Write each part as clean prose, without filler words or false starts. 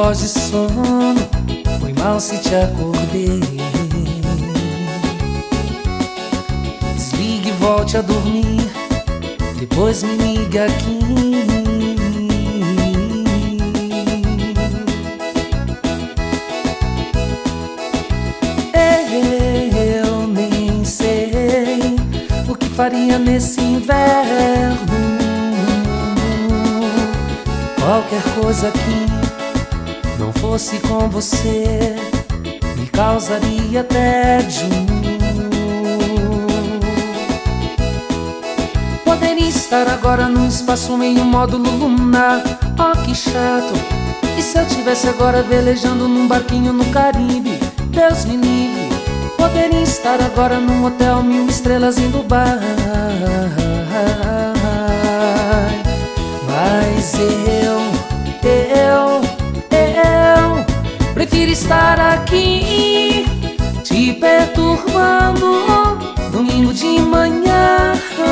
voz de sono, foi mal se te acordei. Desligue e volte a dormir, depois me liga aqui. Eu nem sei o que faria nesse inverno. Qualquer coisa que não fosse com você me causaria tédio. Poderia estar agora num espaço meio módulo lunar. Oh, que chato! E se eu tivesse agora velejando num barquinho no Caribe? Deus me livre! Poderia estar agora num hotel 1000 estrelas em Dubai. Mas eu prefiro estar aqui te perturbando domingo de manhã.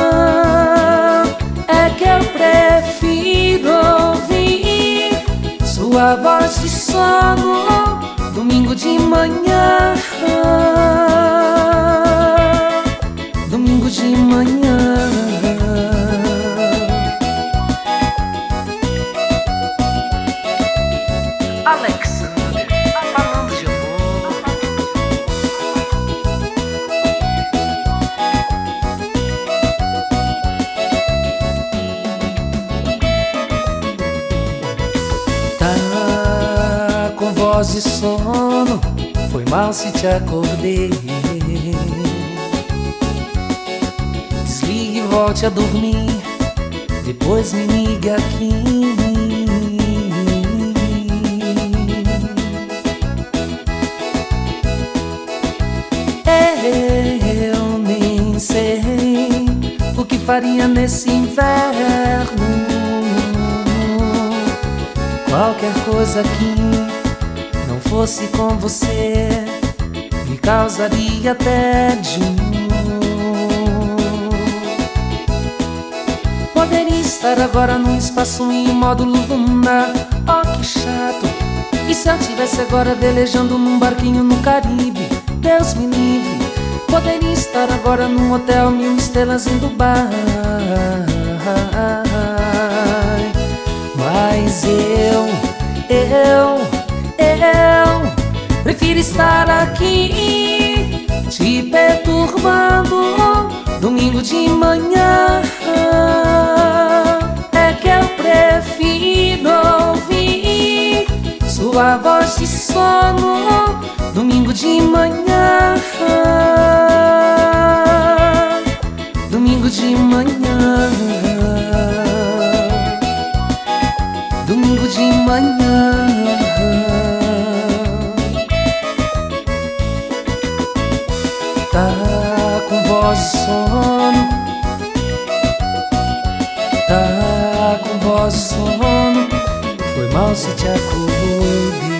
É que eu prefiro ouvir sua voz de sono domingo de manhã. Domingo de manhã. Alexander, falando de amor. Tá com voz de sono, foi mal se te acordei. Desligue e volte a dormir, depois me liga aqui. Eu nem sei o que faria nesse inverno. Qualquer coisa que não fosse com você me causaria tédio. Poderia estar agora num espaço em módulo lunar. Oh, que chato! E se eu tivesse agora velejando num barquinho no Caribe? Deus me livre! Poderia estar agora num hotel 1000 estrelas em Dubai. Mas eu prefiro estar aqui te perturbando domingo de manhã. É que eu prefiro ouvir sua voz de sono domingo de manhã. Domingo de manhã. Domingo de manhã. Tá com voz de sono, tá com voz de sono, foi mal se te acordei.